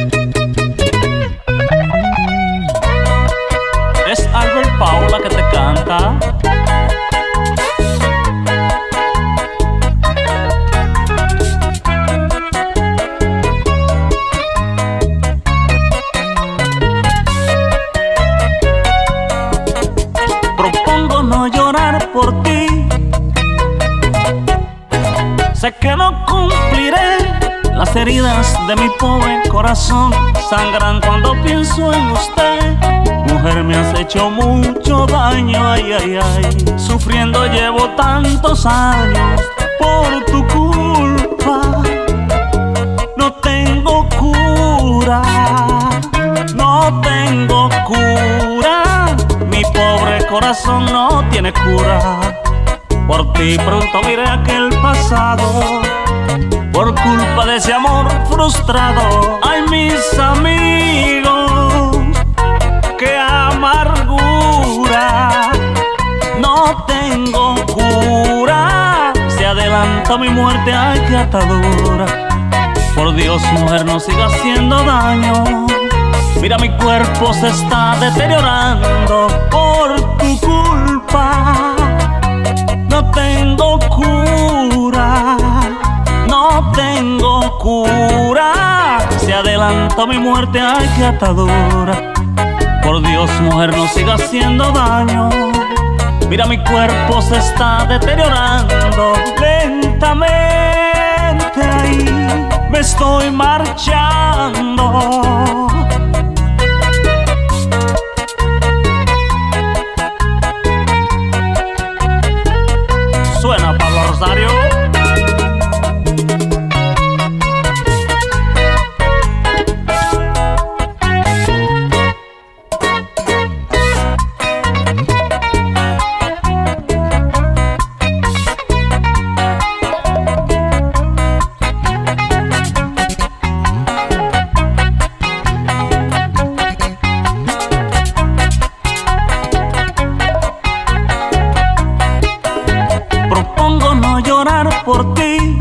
Es Albert Paula que te canta. Propongo no llorar por ti. Sé que no cumpliré. Las heridas de mi pobre corazón sangran cuando pienso en usted. Mujer, me has hecho mucho daño, ay, ay, ay. Sufriendo llevo tantos años por tu culpa. No tengo cura, no tengo cura. Mi pobre corazón no tiene cura. Por ti pronto miré aquel pasado. Por culpa de ese amor frustrado. Ay, mis amigos, qué amargura. No tengo cura. Se adelanta mi muerte, ay, qué atadura. Por Dios, mujer, no siga haciendo daño. Mira, mi cuerpo se está deteriorando por tu culpa. No tengo cura, no tengo cura. Se adelanta mi muerte, ay, qué atadura. Por Dios, mujer, no siga haciendo daño. Mira, mi cuerpo se está deteriorando lentamente. Ahí me estoy marchando. Suena Pablo Rosario. Propongo no llorar por ti.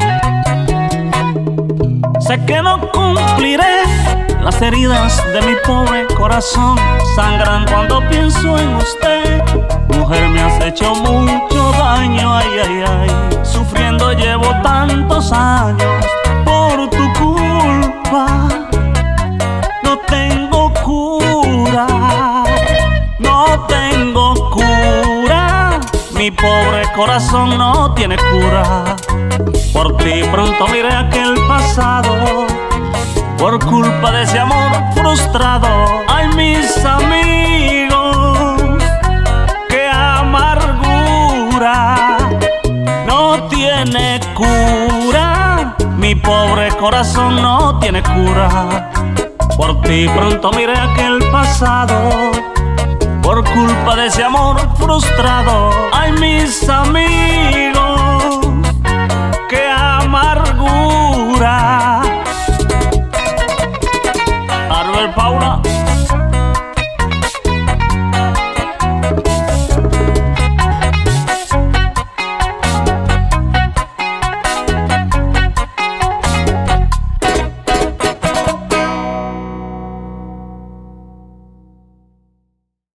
Sé que no cumpliré. Las heridas de mi pobre corazón sangran cuando pienso en usted. Mujer, me has hecho mucho daño, ay, ay, ay. Sufriendo llevo tantos años por tu culpa. No tengo cura, no tengo cura. Mi pobre corazón no tiene cura. Por ti pronto miré aquel pasado. Por culpa de ese amor frustrado. Ay, mis amigos, qué amargura. No tiene cura. Mi pobre corazón no tiene cura. Por ti pronto miré aquel pasado. Por culpa de ese amor frustrado. Ay, mis amigos,